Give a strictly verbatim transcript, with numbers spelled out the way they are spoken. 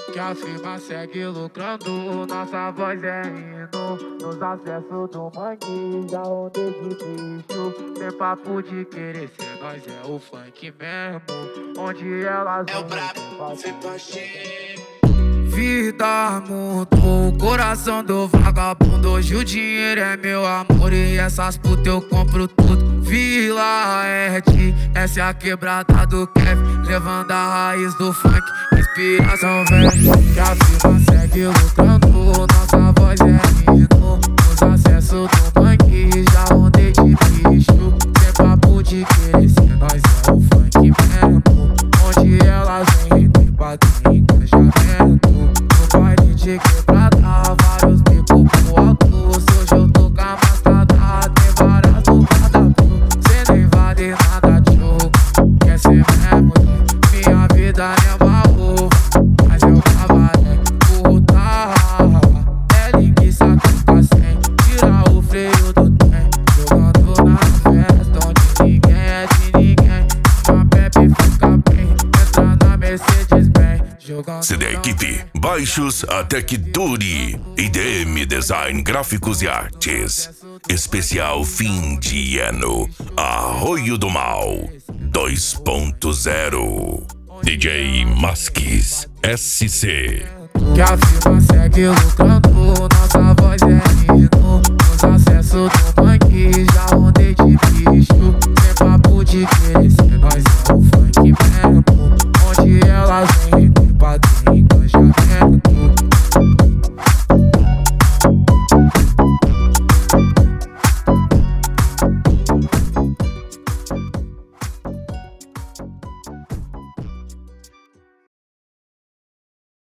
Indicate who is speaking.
Speaker 1: Que a firma segue lucrando, nossa voz é hino. Nos acessos do mangue, já ondei de bicho. Tem papo de querer ser nós, é o funk mesmo. Onde elas
Speaker 2: É o
Speaker 1: vão
Speaker 2: brabo, vem pra gente.
Speaker 1: Vida mudou o coração do vagabundo. Hoje o dinheiro é meu amor e essas putas eu compro tudo. Vila Ed, essa é a quebrada do Kevin, levando a raiz do funk, inspiração vem. Que a firma segue lucrando, nossa voz é hino. Nos acessos do mangue, já ondei de bicho. Tem papo de querer ser nós, é o funk mesmo. Onde elas vêm, tem padrinho, engajamento. No baile de quebrada, vários bicos pro alto. Se hoje eu tô com a mascada, tem várias do cadastro. Cê nem vale nada, tio. Quer ser mesmo, né? Minha vida é uma uva, mas eu cavalei puta. É linguiça que tá sem tirar o freio do trem. Jogando na festa onde ninguém é de ninguém. Uma bebe fica bem, entra na Mercedes bem.
Speaker 3: C D Equipe, baixos até que dure. I D M Design, gráficos e artes. Especial fim de ano. Arroio do Mal dois ponto zero. D J Masques S C.
Speaker 1: Que a firma segue lucrando, nossa voz é hino. Nos acessos do mangue, já ondei de bicho. Tem papo de querer ser nós, é o